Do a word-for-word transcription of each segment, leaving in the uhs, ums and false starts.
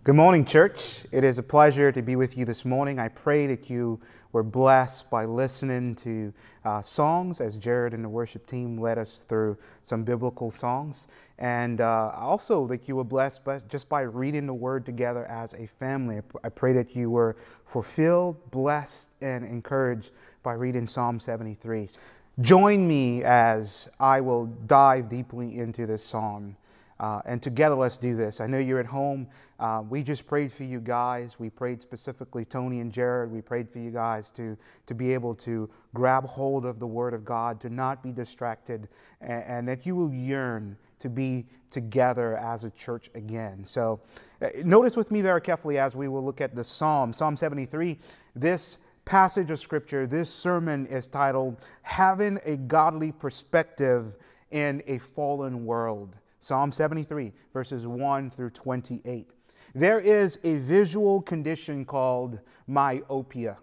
Good morning, church. It is a pleasure to be with you this morning. I pray that you were blessed by listening to uh, songs as Jared and the worship team led us through some biblical songs. And uh, also that you were blessed by, just by reading the Word together as a family. I pray that you were fulfilled, blessed, and encouraged by reading Psalm seventy-three. Join me as I will dive deeply into this psalm. Uh, and together, let's do this. I know you're at home. Uh, we just prayed for you guys. We prayed specifically, Tony and Jared. We prayed for you guys to, to be able to grab hold of the Word of God, to not be distracted, and, and that you will yearn to be together as a church again. So uh, notice with me very carefully as we will look at the Psalm. Psalm seventy-three, this passage of Scripture, this sermon is titled, Having a Godly Perspective in a Fallen World. Psalm seventy-three, verses one through twenty-eight. There is a visual condition called myopia.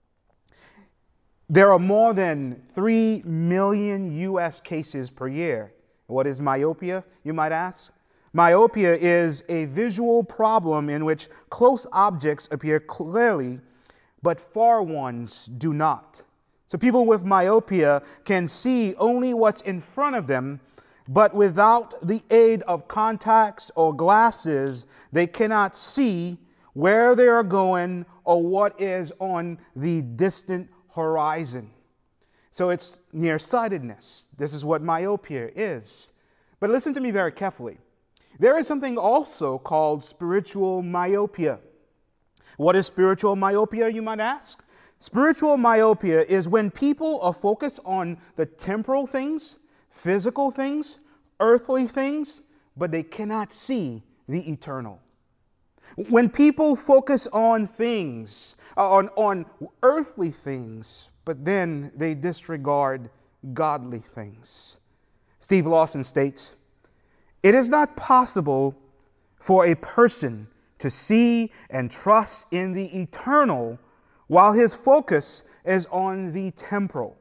There are more than three million U S cases per year. What is myopia, you might ask? Myopia is a visual problem in which close objects appear clearly, but far ones do not. So people with myopia can see only what's in front of them, but without the aid of contacts or glasses, they cannot see where they are going or what is on the distant horizon. So it's nearsightedness. This is what myopia is. But listen to me very carefully. There is something also called spiritual myopia. What is spiritual myopia, you might ask? Spiritual myopia is when people are focused on the temporal things, physical things, earthly things, but they cannot see the eternal. When people focus on things, on, on earthly things, but then they disregard godly things. Steve Lawson states, "It is not possible for a person to see and trust in the eternal while his focus is on the temporal."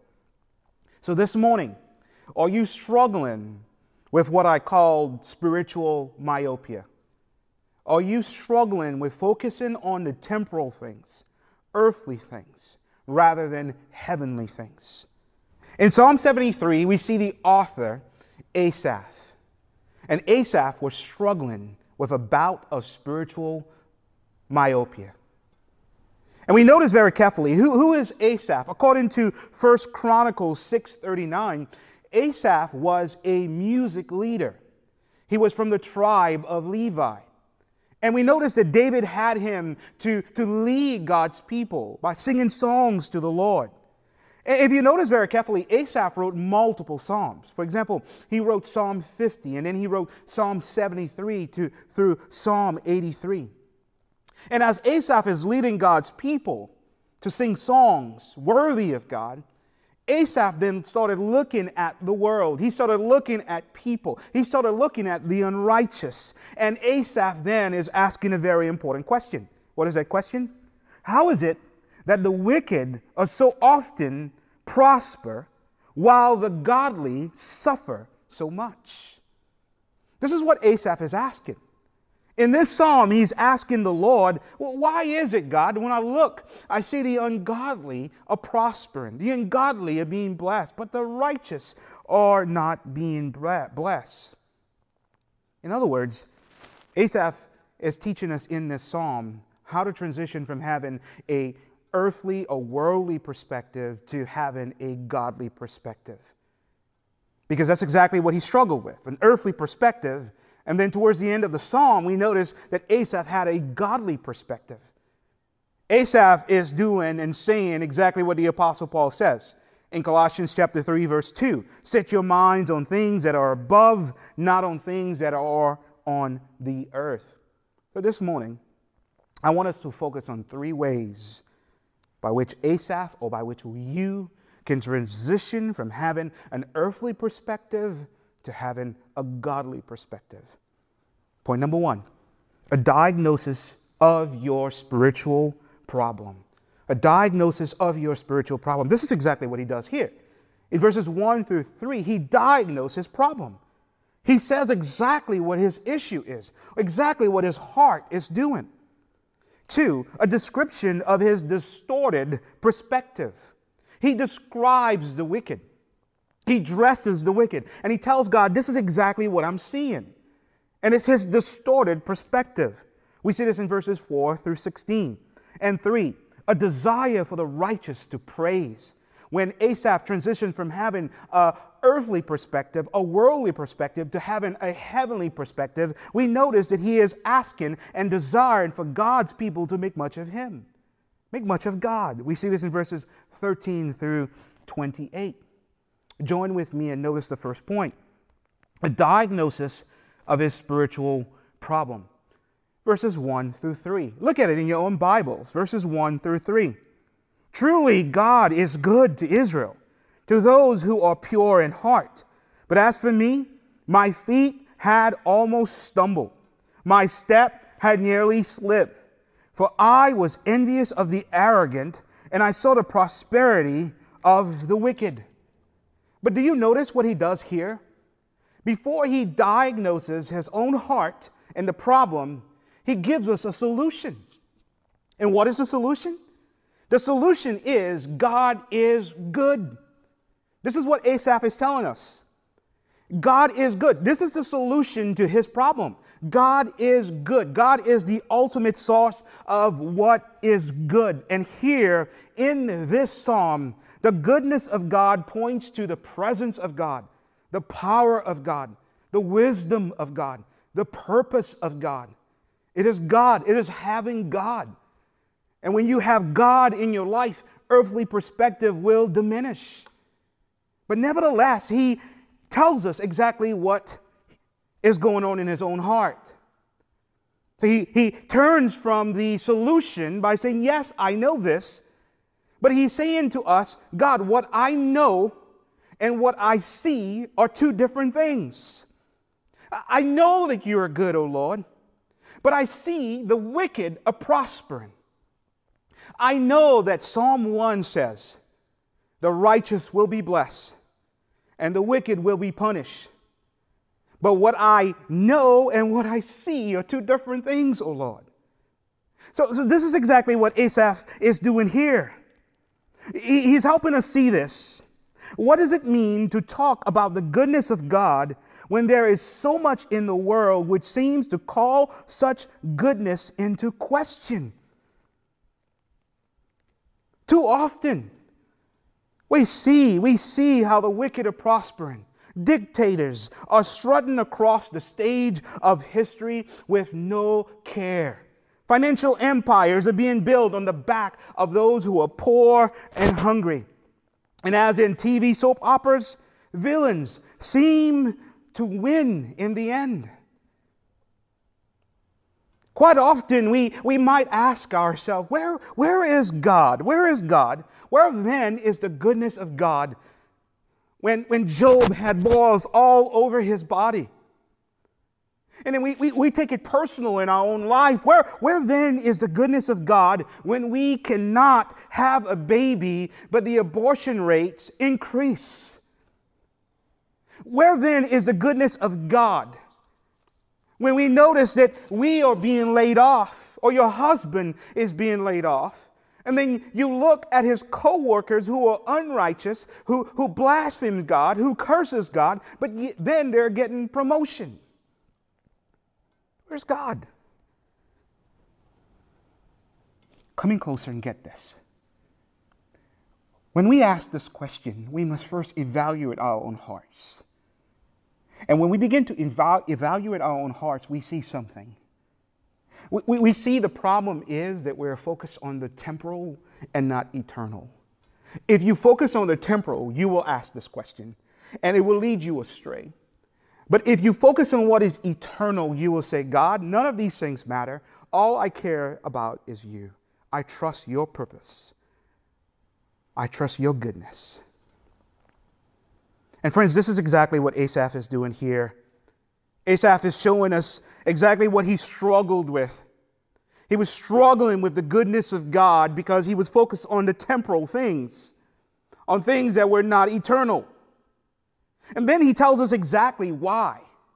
So this morning, are you struggling with what I call spiritual myopia? Are you struggling with focusing on the temporal things, earthly things, rather than heavenly things? In Psalm seventy-three, we see the author, Asaph. And Asaph was struggling with a bout of spiritual myopia. And we notice very carefully, who, who is Asaph? According to First Chronicles six thirty-nine, Asaph was a music leader. He was from the tribe of Levi. And we notice that David had him to, to lead God's people by singing songs to the Lord. If you notice very carefully, Asaph wrote multiple psalms. For example, he wrote Psalm fifty, and then he wrote Psalm seventy-three to, through Psalm eighty-three. And as Asaph is leading God's people to sing songs worthy of God, Asaph then started looking at the world. He started looking at people. He started looking at the unrighteous. And Asaph then is asking a very important question. What is that question? How is it that the wicked are so often prosper while the godly suffer so much? This is what Asaph is asking. In this psalm, he's asking the Lord, well, why is it, God, when I look, I see the ungodly are prospering, the ungodly are being blessed, but the righteous are not being blessed? In other words, Asaph is teaching us in this psalm how to transition from having a earthly or worldly perspective to having a godly perspective. Because that's exactly what he struggled with, an earthly perspective. And then towards the end of the psalm, we notice that Asaph had a godly perspective. Asaph is doing and saying exactly what the Apostle Paul says in Colossians chapter three, verse two. Set your minds on things that are above, not on things that are on the earth. So this morning, I want us to focus on three ways by which Asaph, or by which you, can transition from having an earthly perspective to having a godly perspective. Point number one, a diagnosis of your spiritual problem. A diagnosis of your spiritual problem. This is exactly what he does here. In verses one through three, he diagnosed his problem. He says exactly what his issue is, exactly what his heart is doing. Two, a description of his distorted perspective. He describes the wicked. He dresses the wicked. And he tells God, this is exactly what I'm seeing. And it's his distorted perspective. We see this in verses four through sixteen. And three, a desire for the righteous to praise. When Asaph transitioned from having a earthly perspective, a worldly perspective, to having a heavenly perspective, we notice that he is asking and desiring for God's people to make much of him, make much of God. We see this in verses thirteen through twenty-eight. Join with me and notice the first point, a diagnosis of his spiritual problem. Verses one through three. Look at it in your own Bibles, verses one through three. Truly, God is good to Israel, to those who are pure in heart. But as for me, my feet had almost stumbled. My step had nearly slipped. For I was envious of the arrogant, and I saw the prosperity of the wicked. But do you notice what he does here? Before he diagnoses his own heart and the problem, he gives us a solution. And what is the solution? The solution is God is good. This is what Asaph is telling us. God is good. This is the solution to his problem. God is good. God is the ultimate source of what is good. And here in this psalm, the goodness of God points to the presence of God, the power of God, the wisdom of God, the purpose of God. It is God. It is having God. And when you have God in your life, earthly perspective will diminish. But nevertheless, he tells us exactly what is going on in his own heart. So he, he turns from the solution by saying, yes, I know this. But he's saying to us, God, what I know and what I see are two different things. I know that you are good, O Lord, but I see the wicked are prospering. I know that Psalm one says, the righteous will be blessed and the wicked will be punished. But what I know and what I see are two different things, O Lord. So, so this is exactly what Asaph is doing here. He, he's helping us see this. What does it mean to talk about the goodness of God when there is so much in the world which seems to call such goodness into question? Too often, we see, we see how the wicked are prospering. Dictators are strutting across the stage of history with no care. Financial empires are being built on the back of those who are poor and hungry. And as in T V soap operas, villains seem to win in the end. Quite often we, we might ask ourselves, where, where is God? Where is God? Where then is the goodness of God when, when Job had boils all over his body? And then we, we, we take it personal in our own life. Where, where then is the goodness of God when we cannot have a baby, but the abortion rates increase? Where then is the goodness of God when we notice that we are being laid off, or your husband is being laid off, and then you look at his co-workers who are unrighteous, who, who blaspheme God, who curses God, but then they're getting promotion? Where's God? Come in closer and get this. When we ask this question, we must first evaluate our own hearts. And when we begin to eva- evaluate our own hearts, we see something. We, we, we see the problem is that we're focused on the temporal and not eternal. If you focus on the temporal, you will ask this question, and it will lead you astray. But if you focus on what is eternal, you will say, God, none of these things matter. All I care about is you. I trust your purpose. I trust your goodness. And friends, this is exactly what Asaph is doing here. Asaph is showing us exactly what he struggled with. He was struggling with the goodness of God because he was focused on the temporal things, on things that were not eternal. And then he tells us exactly why.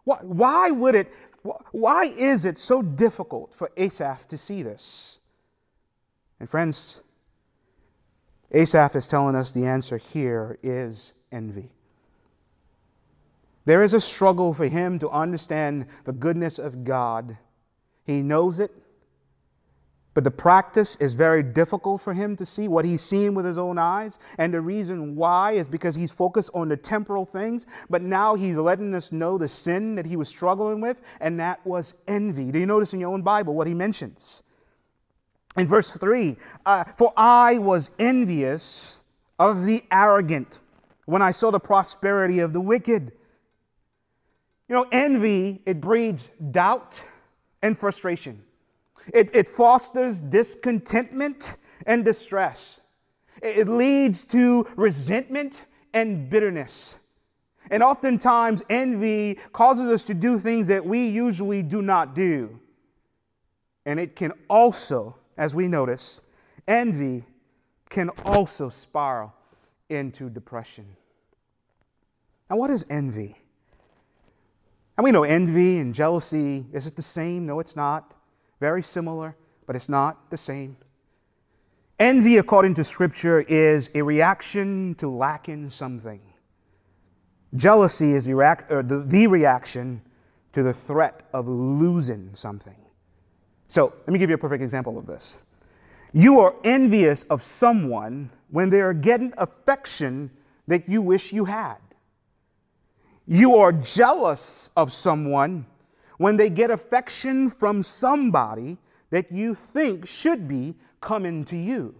Why, why would it, why is it so difficult for Asaph to see this? And friends, Asaph is telling us the answer here is envy. There is a struggle for him to understand the goodness of God. He knows it, but the practice is very difficult for him to see what he's seeing with his own eyes. And the reason why is because he's focused on the temporal things, but now he's letting us know the sin that he was struggling with, and that was envy. Do you notice in your own Bible what he mentions? In verse three, uh, for I was envious of the arrogant when I saw the prosperity of the wicked. You know, envy, it breeds doubt and frustration. It, it fosters discontentment and distress. It, it leads to resentment and bitterness. And oftentimes, envy causes us to do things that we usually do not do. And it can also, as we notice, envy can also spiral into depression. Now, what is envy? And we know envy and jealousy, is it the same? No, it's not. Very similar, but it's not the same. Envy, according to Scripture, is a reaction to lacking something. Jealousy is the, reac- or the, the reaction to the threat of losing something. So, let me give you a perfect example of this. You are envious of someone when they are getting affection that you wish you had. You are jealous of someone when they get affection from somebody that you think should be coming to you.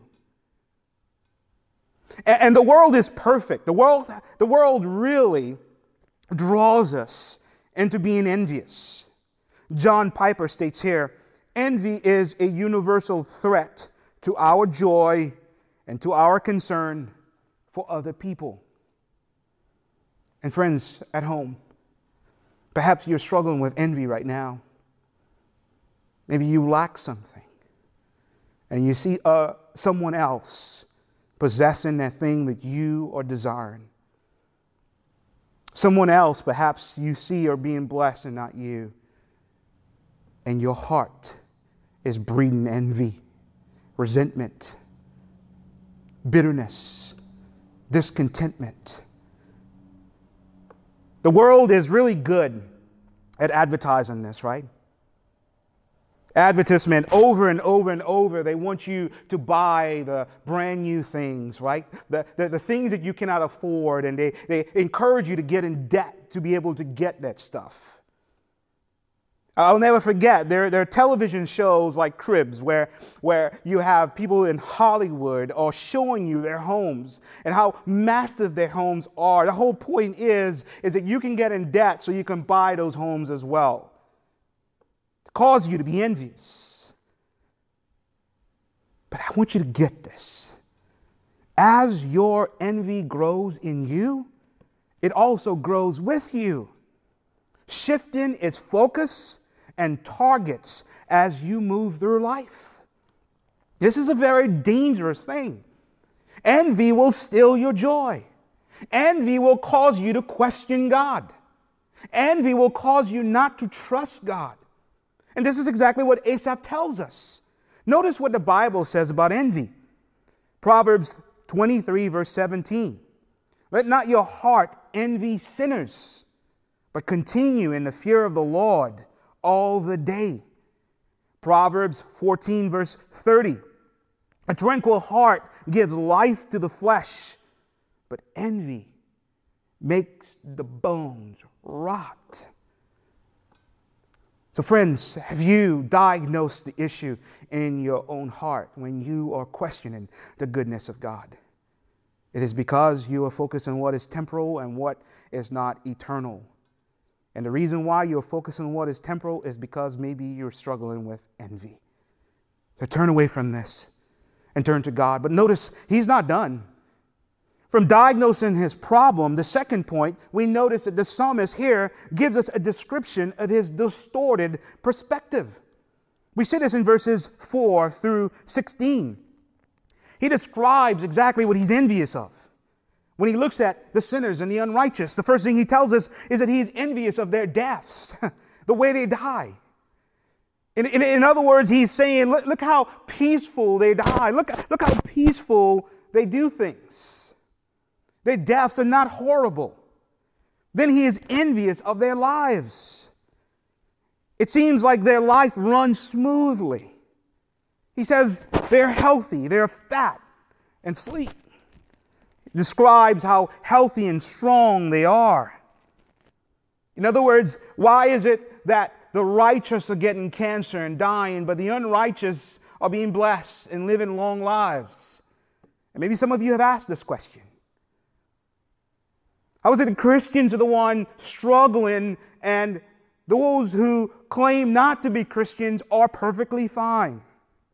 And, and the world is perfect. The world, the world really draws us into being envious. John Piper states here, envy is a universal threat to our joy and to our concern for other people. And friends at home, perhaps you're struggling with envy right now. Maybe you lack something, and you see uh, someone else possessing that thing that you are desiring. Someone else, perhaps you see, are being blessed and not you. And your heart is breeding envy, resentment, bitterness, discontentment. The world is really good at advertising this, right? Advertisement over and over and over. They want you to buy the brand new things, right? The, the, the things that you cannot afford, and they, they encourage you to get in debt to be able to get that stuff. I'll never forget, there, there are television shows like Cribs where, where you have people in Hollywood are showing you their homes and how massive their homes are. The whole point is, is that you can get in debt so you can buy those homes as well. It causes you to be envious. But I want you to get this. As your envy grows in you, it also grows with you, shifting its focus and targets as you move through life. This is a very dangerous thing. Envy will steal your joy. Envy will cause you to question God. Envy will cause you not to trust God. And this is exactly what Asaph tells us. Notice what the Bible says about envy. Proverbs twenty-three, verse seventeen. Let not your heart envy sinners, but continue in the fear of the Lord all the day. Proverbs fourteen, verse thirty. A tranquil heart gives life to the flesh, but envy makes the bones rot. So friends, have you diagnosed the issue in your own heart when you are questioning the goodness of God? It is because you are focused on what is temporal and what is not eternal. And the reason why you're focused on what is temporal is because maybe you're struggling with envy. So turn away from this and turn to God. But notice, he's not done. From diagnosing his problem, the second point, we notice that the psalmist here gives us a description of his distorted perspective. We see this in verses four through sixteen. He describes exactly what he's envious of. When he looks at the sinners and the unrighteous, the first thing he tells us is that he is envious of their deaths, the way they die. In, in, in other words, he's saying, look, look how peaceful they die. Look, look how peaceful they do things. Their deaths are not horrible. Then he is envious of their lives. It seems like their life runs smoothly. He says they're healthy, they're fat and sleek. He describes how healthy and strong they are. In other words, why is it that the righteous are getting cancer and dying, but the unrighteous are being blessed and living long lives? And maybe some of you have asked this question. How is it that Christians are the one struggling and those who claim not to be Christians are perfectly fine?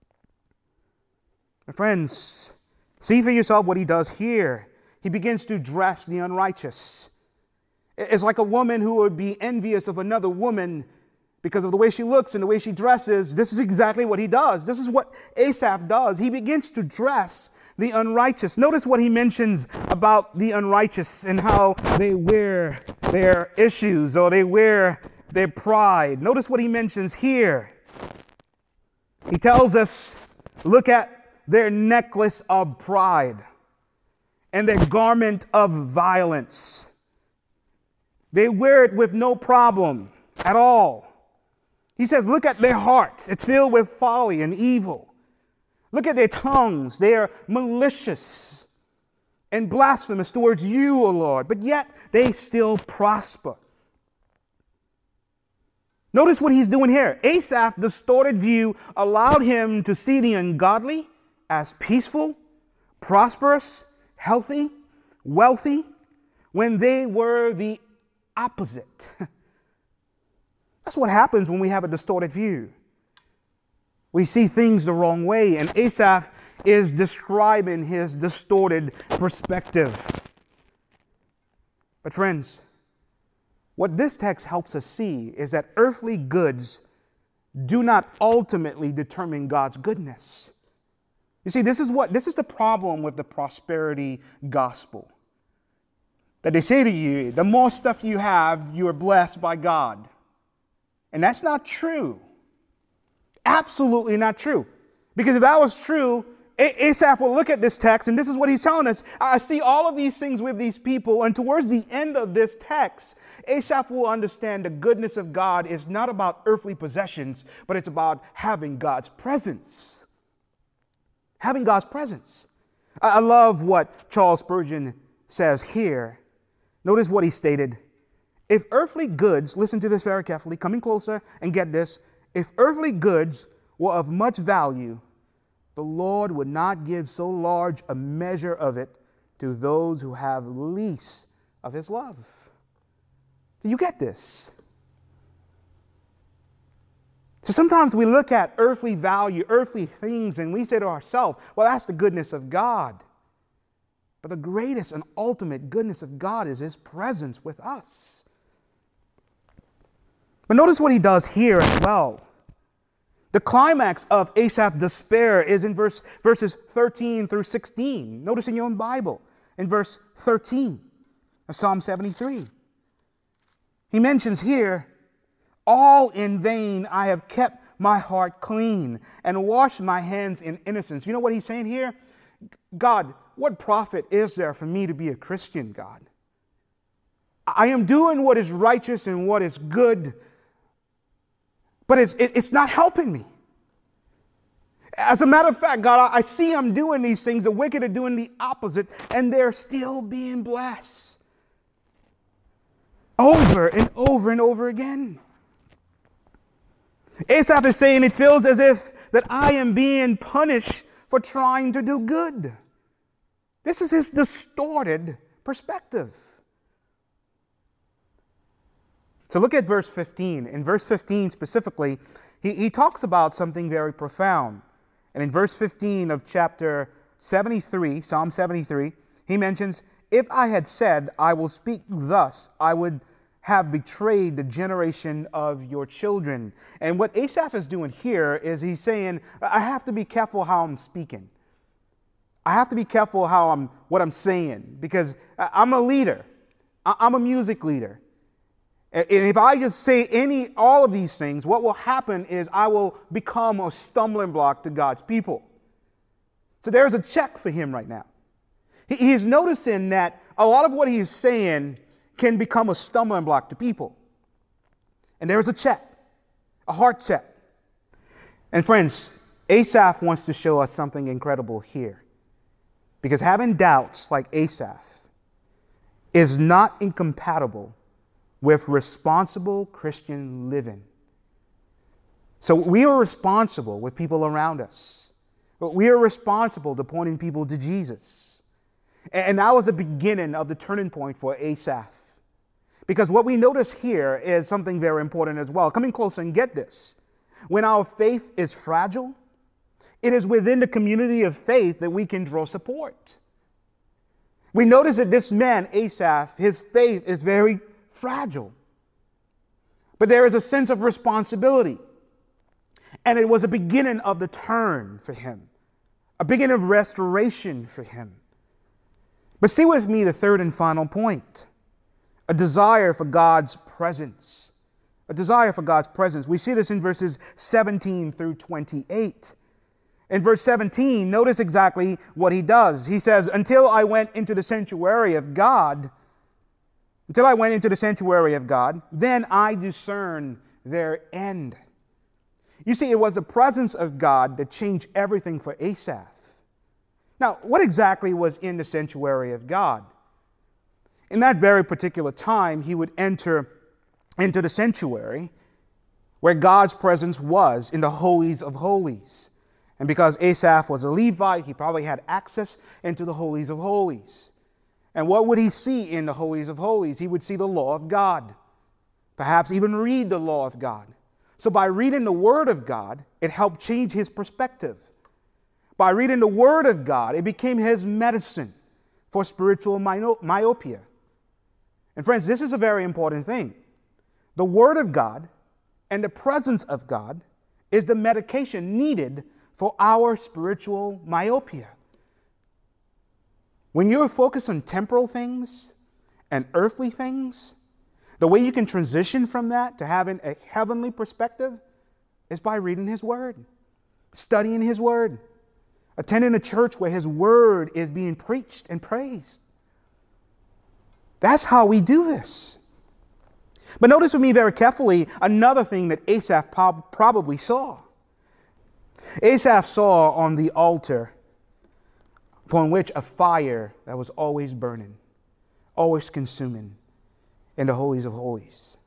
My friends, see for yourself what he does here. He begins to dress the unrighteous. It's like a woman who would be envious of another woman because of the way she looks and the way she dresses. This is exactly what he does. This is what Asaph does. He begins to dress the unrighteous. Notice what he mentions about the unrighteous and how they wear their issues or they wear their pride. Notice what he mentions here. He tells us, look at their necklace of pride and their garment of violence. They wear it with no problem at all. He says, look at their hearts. It's filled with folly and evil. Look at their tongues. They are malicious and blasphemous towards you, O Lord, but yet they still prosper. Notice what he's doing here. Asaph's distorted view allowed him to see the ungodly as peaceful, prosperous, healthy, wealthy, when they were the opposite. That's what happens when we have a distorted view. We see things the wrong way, and Asaph is describing his distorted perspective. But friends, what this text helps us see is that earthly goods do not ultimately determine God's goodness. You see, this is what this is the problem with the prosperity gospel. That they say to you, the more stuff you have, you are blessed by God. And that's not true. Absolutely not true. Because if that was true, Asaph will look at this text, and this is what he's telling us. I see all of these things with these people, and towards the end of this text, Asaph will understand the goodness of God is not about earthly possessions, but it's about having God's presence. Having God's presence. I love what Charles Spurgeon says here. Notice what he stated. If earthly goods, listen to this very carefully, coming closer and get this. If earthly goods were of much value, the Lord would not give so large a measure of it to those who have least of his love. Do you get this? So sometimes we look at earthly value, earthly things, and we say to ourselves, well, that's the goodness of God. But the greatest and ultimate goodness of God is his presence with us. But notice what he does here as well. The climax of Asaph's despair is in verse, verses thirteen through sixteen. Notice in your own Bible, in verse thirteen of Psalm seventy-three. He mentions here, all in vain I have kept my heart clean and washed my hands in innocence. You know what he's saying here? God, what profit is there for me to be a Christian, God? I am doing what is righteous and what is good, but it's, it, it's not helping me. As a matter of fact, God, I see I'm doing these things. The wicked are doing the opposite, and they're still being blessed. Over and over and over again. Asaph is saying it feels as if that I am being punished for trying to do good. This is his distorted perspective. So look at verse fifteen. In verse fifteen specifically, he, he talks about something very profound. And in verse fifteen of chapter seventy-three, Psalm seventy-three, he mentions, if I had said, I will speak thus, I would have betrayed the generation of your children. And what Asaph is doing here is he's saying, I have to be careful how I'm speaking. I have to be careful how I'm, what I'm saying, because I'm a leader. I'm a music leader. And if I just say any, all of these things, what will happen is I will become a stumbling block to God's people. So there's a check for him right now. He's noticing that a lot of what he's saying can become a stumbling block to people. And there's a check, a heart check. And friends, Asaph wants to show us something incredible here. Because having doubts like Asaph is not incompatible with responsible Christian living. So we are responsible with people around us. But we are responsible to pointing people to Jesus. And that was the beginning of the turning point for Asaph. Because what we notice here is something very important as well. Come in close and get this. When our faith is fragile, it is within the community of faith that we can draw support. We notice that this man, Asaph, his faith is very fragile. But there is a sense of responsibility. And it was a beginning of the turn for him, a beginning of restoration for him. But stay with me, the third and final point, a desire for God's presence. A desire for God's presence. We see this in verses seventeen through twenty-eight. In verse seventeen, notice exactly what he does. He says, until I went into the sanctuary of God, until I went into the sanctuary of God, then I discern their end. You see, it was the presence of God that changed everything for Asaph. Now, what exactly was in the sanctuary of God? In that very particular time, he would enter into the sanctuary where God's presence was, in the holies of holies. And because Asaph was a Levite, he probably had access into the holies of holies. And what would he see in the holies of holies? He would see the law of God, perhaps even read the law of God. So by reading the Word of God, it helped change his perspective. By reading the Word of God, it became his medicine for spiritual myopia. And friends, this is a very important thing. The Word of God and the presence of God is the medication needed for our spiritual myopia. When you're focused on temporal things and earthly things, the way you can transition from that to having a heavenly perspective is by reading His Word, studying His Word, attending a church where His Word is being preached and praised. That's how we do this. But notice with me very carefully another thing that Asaph probably saw. Asaph saw on the altar upon which a fire that was always burning, always consuming in the holies of holies.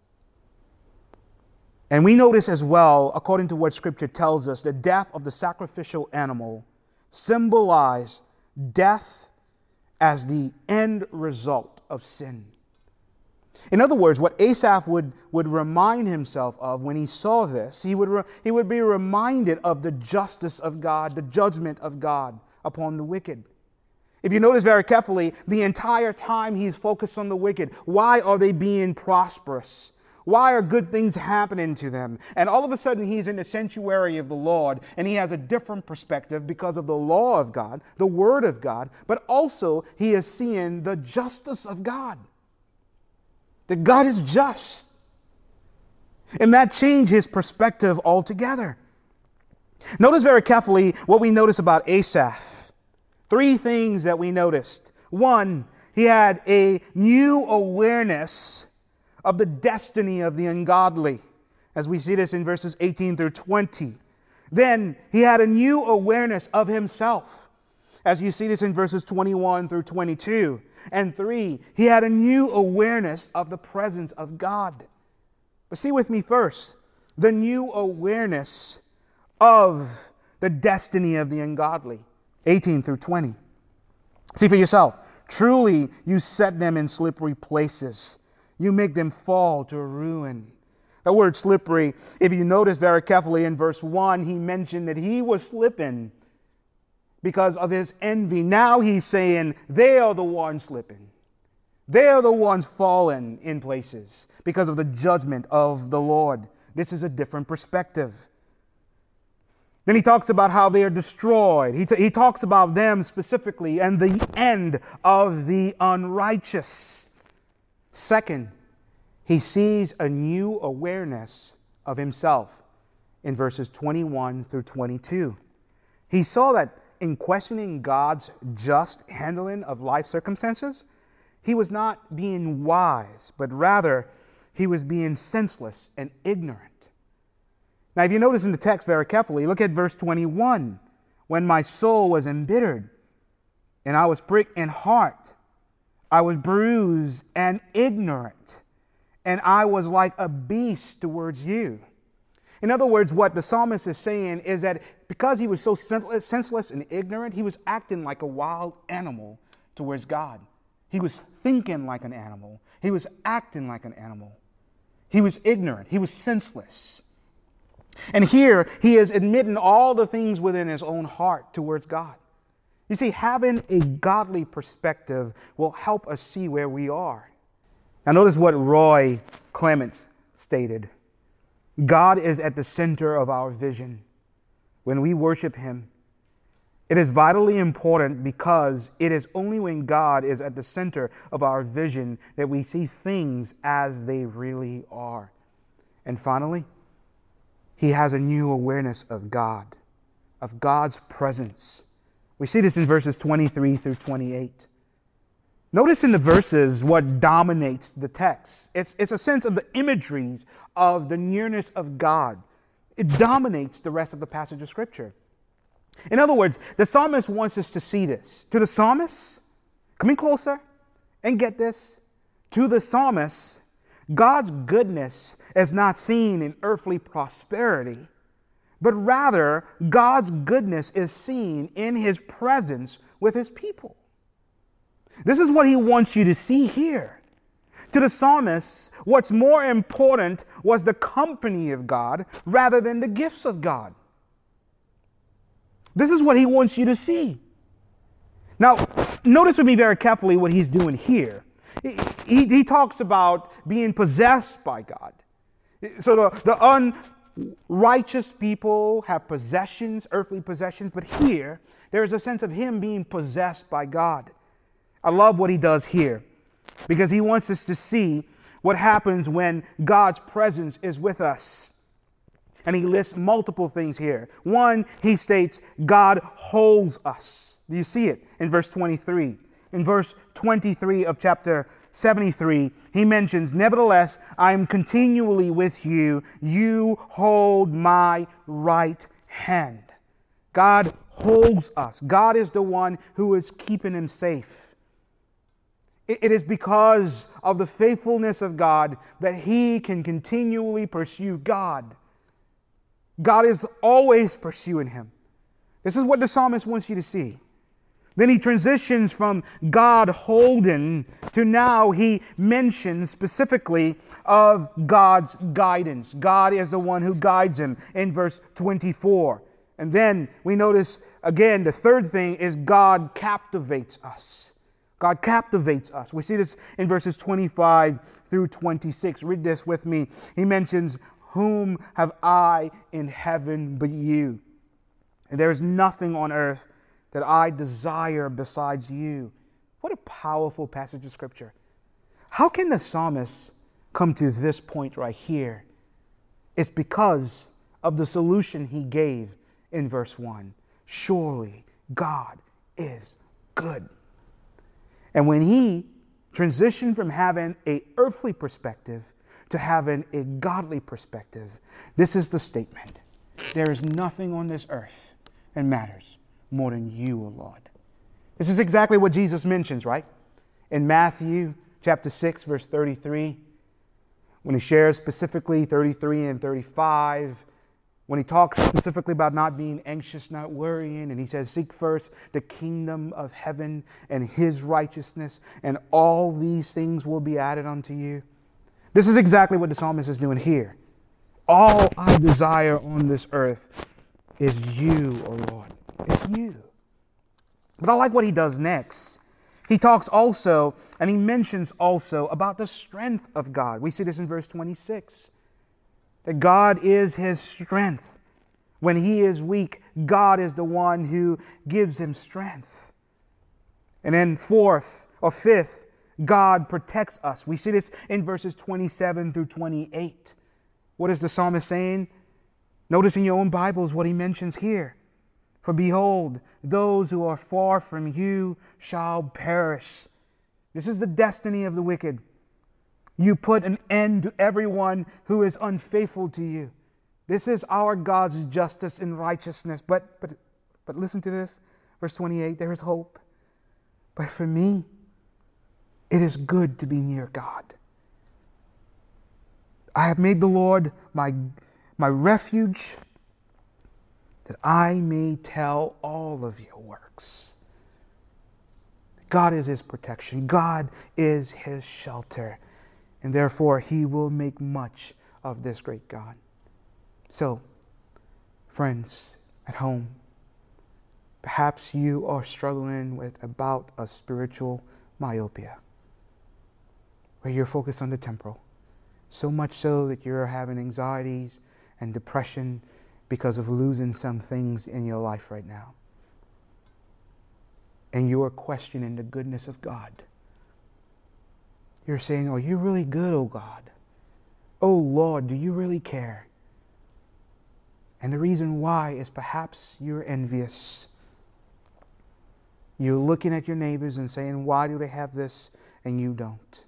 And we notice as well, according to what Scripture tells us, the death of the sacrificial animal symbolized death as the end result of sin. In other words, what Asaph would, would remind himself of when he saw this, he would, re, he would be reminded of the justice of God, the judgment of God upon the wicked. If you notice very carefully, the entire time he's focused on the wicked. Why are they being prosperous? Why are good things happening to them? And all of a sudden he's in the sanctuary of the Lord and he has a different perspective because of the law of God, the Word of God, but also he is seeing the justice of God. That God is just. And that changed his perspective altogether. Notice very carefully what we notice about Asaph. Three things that we noticed. One, he had a new awareness of the destiny of the ungodly, as we see this in verses eighteen through twenty. Then he had a new awareness of himself, as you see this in verses twenty-one through twenty-two. And three, he had a new awareness of the presence of God. But see with me first, the new awareness of the destiny of the ungodly. eighteen through twenty. See for yourself. Truly, you set them in slippery places. You make them fall to ruin. The word slippery, if you notice very carefully in verse one, he mentioned that he was slipping because of his envy. Now he's saying they are the ones slipping. They are the ones falling in places because of the judgment of the Lord. This is a different perspective. Then he talks about how they are destroyed. He, t- he talks about them specifically and the end of the unrighteous. Second, he sees a new awareness of himself in verses twenty-one through twenty-two. He saw that in questioning God's just handling of life circumstances, he was not being wise, but rather he was being senseless and ignorant. Now, if you notice in the text very carefully, look at verse twenty-one. When my soul was embittered and I was pricked in heart, I was bruised and ignorant, and I was like a beast towards you. In other words, what the psalmist is saying is that because he was so senseless and ignorant, he was acting like a wild animal towards God. He was thinking like an animal. He was acting like an animal. He was ignorant. He was senseless. And here he is admitting all the things within his own heart towards God. You see, having a godly perspective will help us see where we are. Now notice what Roy Clements stated. God is at the center of our vision. When we worship him, it is vitally important because it is only when God is at the center of our vision that we see things as they really are. And finally, he has a new awareness of God, of God's presence. We see this in verses twenty-three through twenty-eight. Notice in the verses what dominates the text. It's, it's a sense of the imagery of the nearness of God. It dominates the rest of the passage of Scripture. In other words, the psalmist wants us to see this. To the psalmist, come in closer and get this. To the psalmist, God's goodness is not seen in earthly prosperity, but rather God's goodness is seen in his presence with his people. This is what he wants you to see here. To the psalmist, what's more important was the company of God rather than the gifts of God. This is what he wants you to see. Now, notice with me very carefully what he's doing here. He, he, he talks about being possessed by God. So the, the unrighteous people have possessions, earthly possessions, but here there is a sense of him being possessed by God. I love what he does here because he wants us to see what happens when God's presence is with us. And he lists multiple things here. One, he states, God holds us. Do you see it in verse twenty-three? In verse twenty-three of chapter seventy-three, he mentions, nevertheless, I am continually with you. You hold my right hand. God holds us. God is the one who is keeping him safe. It is because of the faithfulness of God that he can continually pursue God. God is always pursuing him. This is what the psalmist wants you to see. Then he transitions from God holding to now he mentions specifically of God's guidance. God is the one who guides him in verse twenty-four. And then we notice again the third thing is God captivates us. God captivates us. We see this in verses twenty-five through twenty-six. Read this with me. He mentions, whom have I in heaven but you? And there is nothing on earth that I desire besides you. What a powerful passage of Scripture. How can the psalmist come to this point right here? It's because of the solution he gave in verse one. Surely God is good. And when he transitioned from having an earthly perspective to having a godly perspective, this is the statement. There is nothing on this earth that matters more than you, O Lord. This is exactly what Jesus mentions, right? In Matthew chapter six, verse thirty-three, when he shares specifically thirty-three and thirty-five, when he talks specifically about not being anxious, not worrying, and he says, seek first the kingdom of heaven and his righteousness, and all these things will be added unto you. This is exactly what the psalmist is doing here. All I desire on this earth is you, O Lord. It's you. But I like what he does next. He talks also, and he mentions also about the strength of God. We see this in verse twenty-six. That God is his strength. When he is weak, God is the one who gives him strength. And then fourth or fifth, God protects us. We see this in verses twenty-seven through twenty-eight. What is the psalmist saying? Notice in your own Bibles what he mentions here. For behold, those who are far from you shall perish. This is the destiny of the wicked. You put an end to everyone who is unfaithful to you. This is our God's justice and righteousness. But, but, but listen to this. Verse twenty-eight, there is hope. But for me, it is good to be near God. I have made the Lord my, my refuge, that I may tell all of your works. God is his protection. God is his shelter. And therefore, he will make much of this great God. So, friends at home, perhaps you are struggling with about a spiritual myopia, where you're focused on the temporal, so much so that you're having anxieties and depression because of losing some things in your life right now. And you are questioning the goodness of God. You're saying, "Oh, you're really good, oh God. Oh Lord, do you really care?" And the reason why is perhaps you're envious. You're looking at your neighbors and saying, "Why do they have this and you don't?"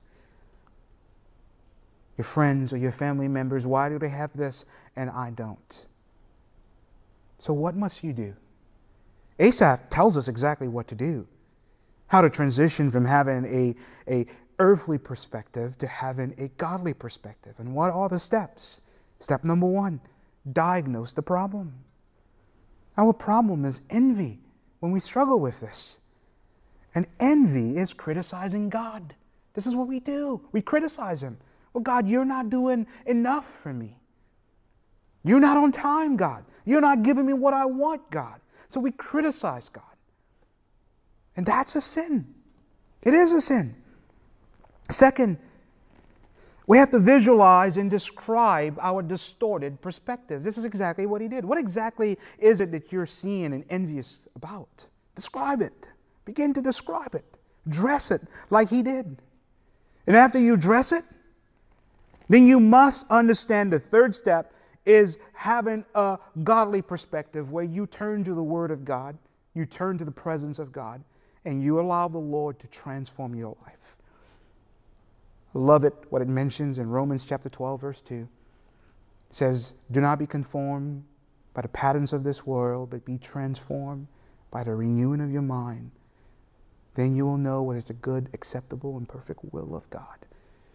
Your friends or your family members, "Why do they have this and I don't?" So what must you do? Asaph tells us exactly what to do. How to transition from having a, a earthly perspective to having a godly perspective. And what are the steps? Step number one, diagnose the problem. Our problem is envy when we struggle with this. And envy is criticizing God. This is what we do. We criticize him. "Well, God, you're not doing enough for me. You're not on time, God. You're not giving me what I want, God." So we criticize God. And that's a sin. It is a sin. Second, we have to visualize and describe our distorted perspective. This is exactly what he did. What exactly is it that you're seeing and envious about? Describe it. Begin to describe it. Dress it like he did. And after you dress it, then you must understand the third step is having a godly perspective where you turn to the Word of God, you turn to the presence of God, and you allow the Lord to transform your life. I love it, what it mentions in Romans chapter twelve, verse two. It says, "Do not be conformed by the patterns of this world, but be transformed by the renewing of your mind. Then you will know what is the good, acceptable, and perfect will of God."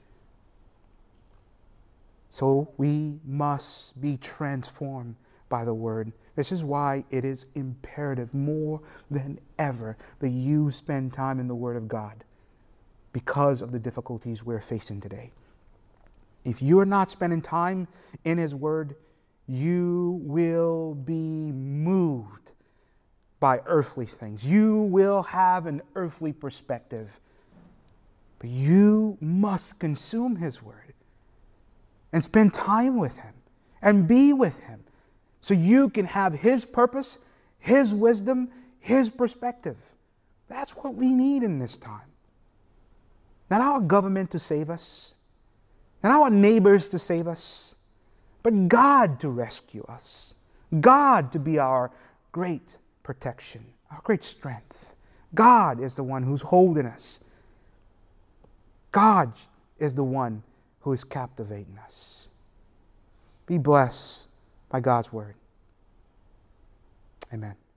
So we must be transformed by the Word. This is why it is imperative more than ever that you spend time in the Word of God because of the difficulties we're facing today. If you are not spending time in His Word, you will be moved by earthly things. You will have an earthly perspective. But you must consume His Word and spend time with Him and be with Him so you can have His purpose, His wisdom, His perspective. That's what we need in this time. Not our government to save us, not our neighbors to save us, but God to rescue us. God to be our great protection, our great strength. God is the one who's holding us. God is the one who is captivating us. Be blessed by God's Word. Amen.